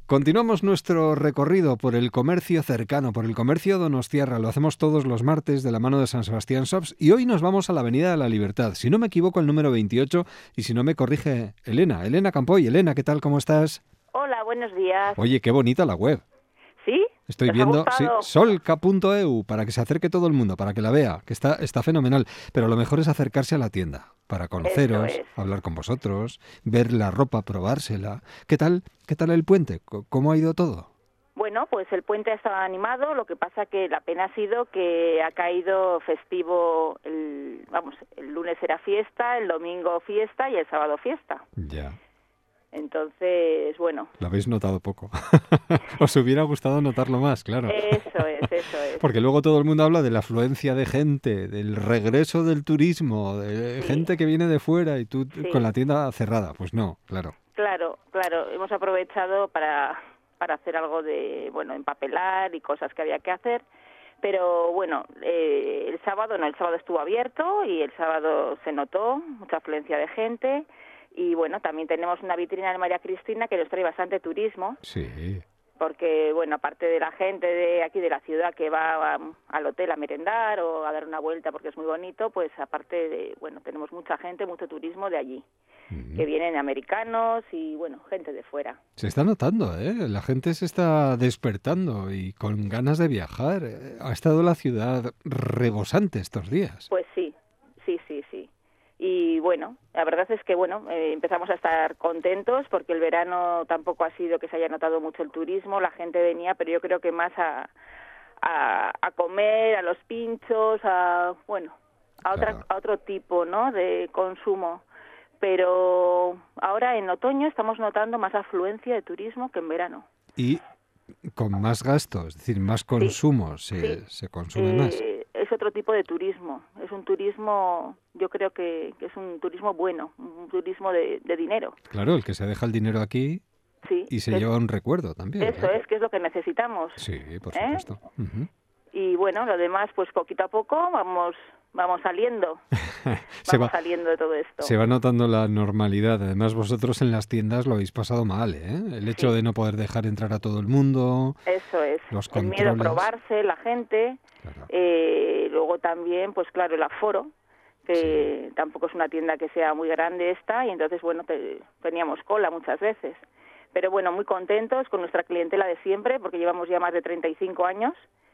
Continuamos nuestro recorrido por el comercio cercano, por el comercio donostiarra. Lo hacemos todos los martes de la mano de San Sebastián Shops y hoy nos vamos a la Avenida de la Libertad. Si no me equivoco, el número 28 y si no me corrige Elena. Elena Campoy. Elena, ¿qué tal? ¿Cómo estás? Hola, buenos días. Oye, qué bonita la web. ¿Sí? Estoy ¿Os ha viendo, sí, gustado? solca.eu, para que se acerque todo el mundo, para que la vea, que está fenomenal. Pero lo mejor es acercarse a la tienda, para Eso conoceros, es. hablar con vosotros, ver la ropa, probársela. ¿Qué tal el puente? ¿Cómo ha ido todo? Bueno, pues el puente ha estado animado, lo que pasa que la pena ha sido que ha caído festivo, el lunes era fiesta, el domingo fiesta y el sábado fiesta. Ya. Entonces, bueno. Lo habéis notado poco. Os hubiera gustado notarlo más, claro. Eso es. Porque luego todo el mundo habla de la afluencia de gente, del regreso del turismo, de gente que viene de fuera y tú con la tienda cerrada. Pues no, claro. Claro. Hemos aprovechado para hacer algo de, empapelar y cosas que había que hacer. Pero bueno, el sábado estuvo abierto y el sábado se notó mucha afluencia de gente. Y bueno, también tenemos una vitrina de María Cristina que nos trae bastante turismo. Sí. Porque, bueno, aparte de la gente de aquí de la ciudad que va al hotel a merendar o a dar una vuelta porque es muy bonito, pues aparte tenemos mucha gente, mucho turismo de allí, que vienen americanos y, gente de fuera. Se está notando, ¿eh? La gente se está despertando y con ganas de viajar. Ha estado la ciudad rebosante estos días. Pues sí. Y bueno, la verdad es que empezamos a estar contentos porque el verano tampoco ha sido que se haya notado mucho el turismo, la gente venía, pero yo creo que más a comer, a los pinchos, a otro tipo, ¿no?, de consumo. Pero ahora en otoño estamos notando más afluencia de turismo que en verano. Y con más gasto, es decir, más consumo, se consume más. Es otro tipo de turismo, es un turismo, yo creo que es un turismo bueno, un turismo de dinero. Claro, el que se deja el dinero aquí y se lleva un recuerdo también. Eso es, que es lo que necesitamos. Sí, por supuesto. Y bueno, lo demás, pues poquito a poco vamos saliendo. Saliendo de todo esto. Se va notando la normalidad. Además, vosotros en las tiendas lo habéis pasado mal, ¿eh? El hecho de no poder dejar entrar a todo el mundo. Eso es. Los controles. El miedo a probarse, la gente. Claro. Luego también, pues claro, el aforo, que tampoco es una tienda que sea muy grande esta, y entonces, teníamos cola muchas veces. Pero bueno, muy contentos con nuestra clientela de siempre, porque llevamos ya más de 35 años.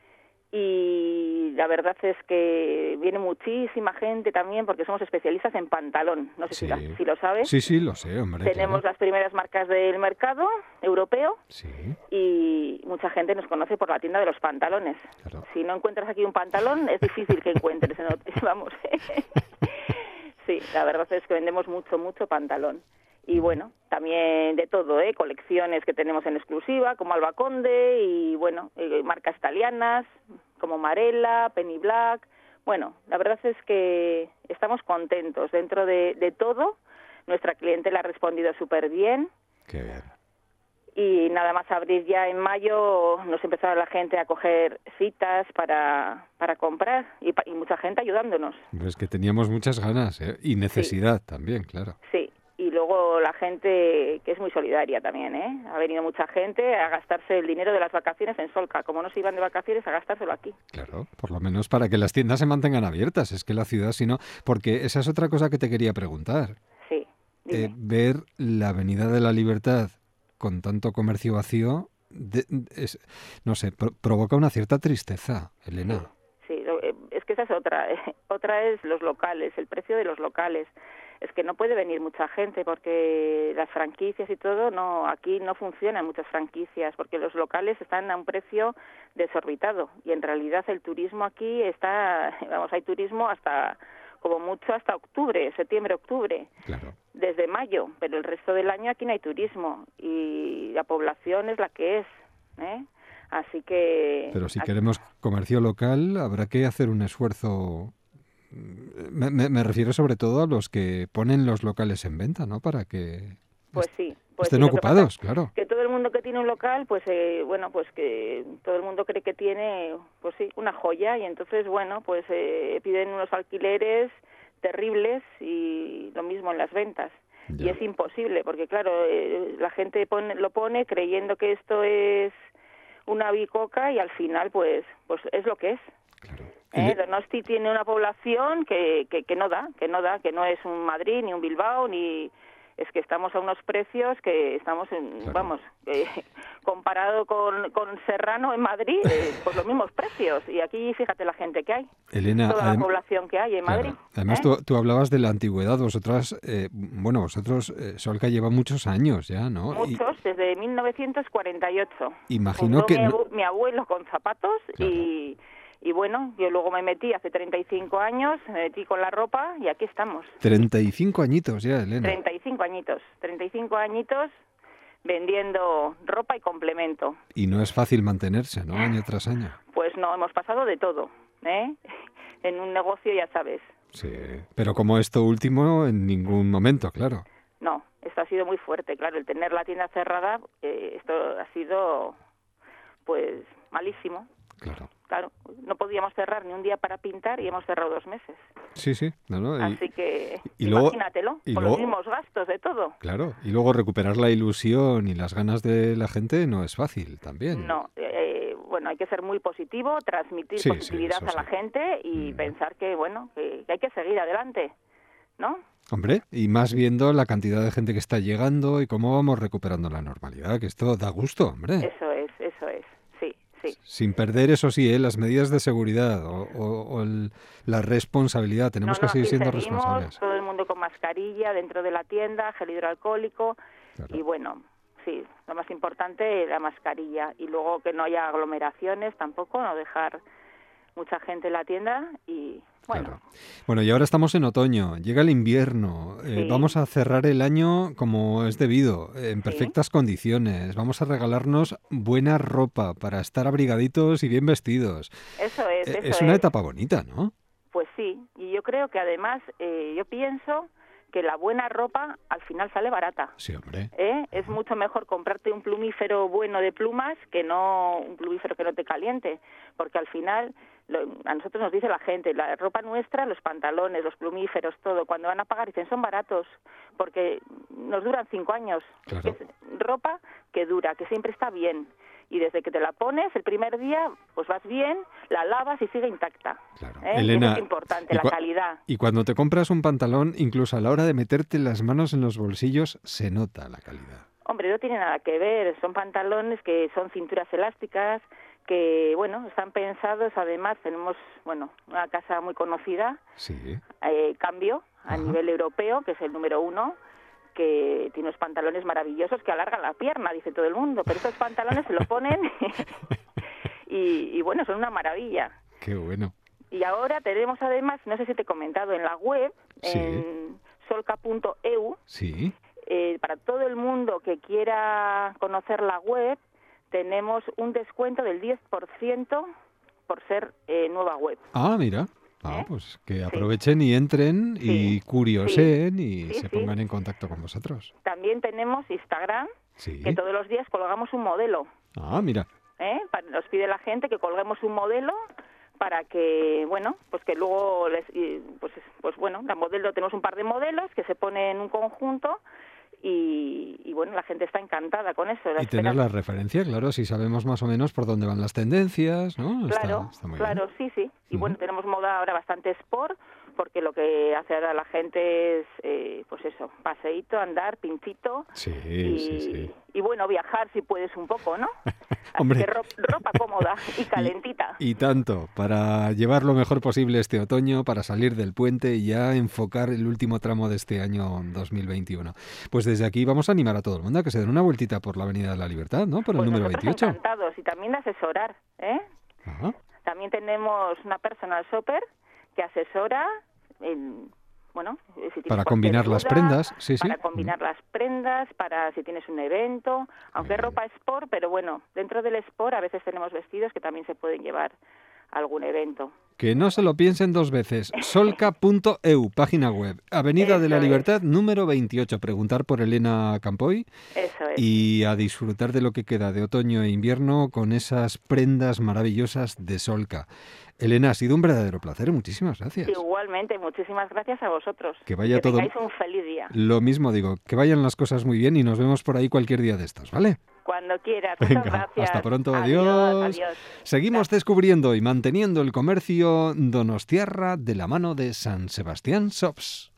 Y la verdad es que viene muchísima gente también porque somos especialistas en pantalón. No sé si lo sabes. Sí, lo sé, hombre. Tenemos las primeras marcas del mercado europeo sí. Y mucha gente nos conoce por la tienda de los pantalones. Claro. Si no encuentras aquí un pantalón, es difícil que encuentres. Vamos. Sí, la verdad es que vendemos mucho pantalón. Y bueno, también de todo, colecciones que tenemos en exclusiva, como Alba Conde y marcas italianas, como Marella, Penny Black. Bueno, la verdad es que estamos contentos. Dentro de todo, nuestra clientela ha respondido súper bien. Qué bien. Y nada más abrir ya en mayo, nos empezaba la gente a coger citas para comprar y mucha gente ayudándonos. Es que teníamos muchas ganas, y necesidad también, claro. Sí. Y luego la gente que es muy solidaria también, Ha venido mucha gente a gastarse el dinero de las vacaciones en Solca. Como no se iban de vacaciones, a gastárselo aquí. Claro, por lo menos para que las tiendas se mantengan abiertas. Es que la ciudad, si no... Porque esa es otra cosa que te quería preguntar. Sí, dime. Ver la Avenida de la Libertad con tanto comercio vacío, provoca una cierta tristeza, Elena. Sí, es que esa es otra. Otra es los locales, el precio de los locales. Es que no puede venir mucha gente porque las franquicias y todo, aquí no funcionan muchas franquicias porque los locales están a un precio desorbitado y en realidad el turismo aquí hay turismo como mucho hasta septiembre-octubre, claro. Desde mayo, pero el resto del año aquí no hay turismo y la población es la que es, Así que... Pero si queremos comercio local habrá que hacer un esfuerzo. Me refiero sobre todo a los que ponen los locales en venta, ¿no? Para que estén ocupados, claro. Que todo el mundo que tiene un local, que todo el mundo cree que tiene, una joya y entonces, piden unos alquileres terribles y lo mismo en las ventas. y es imposible, porque claro, la gente lo pone creyendo que esto es una bicoca y al final pues es lo que es. Claro. Donosti tiene una población que no da, que no es un Madrid ni un Bilbao, ni es que estamos a unos precios que estamos vamos, comparado con Serrano en Madrid, pues los mismos precios, y aquí fíjate la gente que hay, Elena, toda la población que hay en Madrid. Además tú hablabas de la antigüedad, vosotros Solca lleva muchos años ya, ¿no? Muchos, desde 1948. Imagino que mi abuelo con zapatos. Claro. Y bueno, yo luego me metí hace 35 años, me metí con la ropa y aquí estamos. 35 añitos ya, Elena. 35 añitos vendiendo ropa y complemento. Y no es fácil mantenerse, ¿no? Año tras año. Pues no, hemos pasado de todo, ¿eh? En un negocio ya sabes. Sí, pero como esto último, en ningún momento, claro. No, esto ha sido muy fuerte, claro, el tener la tienda cerrada, esto ha sido, pues, malísimo. Claro, no podíamos cerrar ni un día para pintar y hemos cerrado 2 meses. Sí. No, así que luego, imagínatelo, con los mismos gastos de todo. Claro, y luego recuperar la ilusión y las ganas de la gente no es fácil también. No, bueno, hay que ser muy positivo, transmitir positividad a la gente y pensar que, bueno, que hay que seguir adelante, ¿no? Hombre, y más viendo la cantidad de gente que está llegando y cómo vamos recuperando la normalidad, que esto da gusto, hombre. Eso es, sí. Sin perder, eso sí, las medidas de seguridad o la responsabilidad. Tenemos que seguir siendo responsables. Todo el mundo con mascarilla dentro de la tienda, gel hidroalcohólico. Claro. Y bueno, sí, lo más importante, la mascarilla. Y luego que no haya aglomeraciones tampoco, no dejar mucha gente en la tienda y... Claro. Bueno, y ahora estamos en otoño, llega el invierno, vamos a cerrar el año como es debido, en perfectas condiciones, vamos a regalarnos buena ropa para estar abrigaditos y bien vestidos. Eso es. Es una etapa bonita, ¿no? Pues sí, y yo creo que además, yo pienso que la buena ropa al final sale barata. Sí, hombre. Es mucho mejor comprarte un plumífero bueno de plumas que no un plumífero que no te caliente, porque al final... a nosotros nos dice la gente, la ropa nuestra, los pantalones, los plumíferos, todo, cuando van a pagar dicen son baratos, porque nos duran 5 años. Claro. Es ropa que dura, que siempre está bien. Y desde que te la pones el primer día, pues vas bien, la lavas y sigue intacta. Claro. Elena, eso es importante, la calidad. Y cuando te compras un pantalón, incluso a la hora de meterte las manos en los bolsillos, se nota la calidad. Hombre, no tiene nada que ver, son pantalones que son cinturas elásticas, que, bueno, están pensados, además tenemos, bueno, una casa muy conocida, Cambio, a nivel europeo, que es el número 1, que tiene unos pantalones maravillosos que alargan la pierna, dice todo el mundo, pero estos pantalones se lo ponen y bueno, son una maravilla. Qué bueno. Y ahora tenemos además, no sé si te he comentado, en la web, en solca.eu, para todo el mundo que quiera conocer la web, tenemos un descuento del 10% por ser nueva web. Ah, mira. Pues que aprovechen y entren y curioseen y se pongan en contacto con vosotros. También tenemos Instagram, que todos los días colgamos un modelo. Ah, mira. Nos pide la gente que colguemos un modelo para que, bueno, pues que luego, pues bueno, la modelo, tenemos un par de modelos que se ponen en un conjunto. Y bueno, la gente está encantada con eso. Y tener la referencia, claro, si sabemos más o menos por dónde van las tendencias, ¿no? Claro, está muy bien. Sí. Y bueno, tenemos moda ahora bastante sport, porque lo que hace ahora la gente es, pues eso, paseíto, andar, pincito. Sí. Y bueno, viajar si puedes un poco, ¿no? Hombre. Así que ropa cómoda y calentita. Y tanto, para llevar lo mejor posible este otoño, para salir del puente y ya enfocar el último tramo de este año 2021. Pues desde aquí vamos a animar a todo el mundo a que se den una vueltita por la Avenida de la Libertad, ¿no? Por el número 28. Encantados, y también de asesorar, Ajá. También tenemos una personal shopper que asesora bueno, si para combinar las prendas, para combinar las prendas, para si tienes un evento, aunque es ropa sport, pero bueno, dentro del sport a veces tenemos vestidos que también se pueden llevar a algún evento. Que no se lo piensen dos veces. Solca.eu, página web. Avenida de la Eso Libertad, número 28. Preguntar por Elena Campoy Eso es. y a disfrutar de lo que queda de otoño e invierno con esas prendas maravillosas de Solca. Elena, ha sido un verdadero placer. Muchísimas gracias. Igualmente, muchísimas gracias a vosotros. Que vaya todo... tengáis un feliz día. Lo mismo digo, que vayan las cosas muy bien y nos vemos por ahí cualquier día de estos, ¿vale? Cuando quieras. Muchas Venga, gracias. hasta pronto, Adiós. Seguimos descubriendo y manteniendo el comercio donostiarra de la mano de San Sebastián Shops.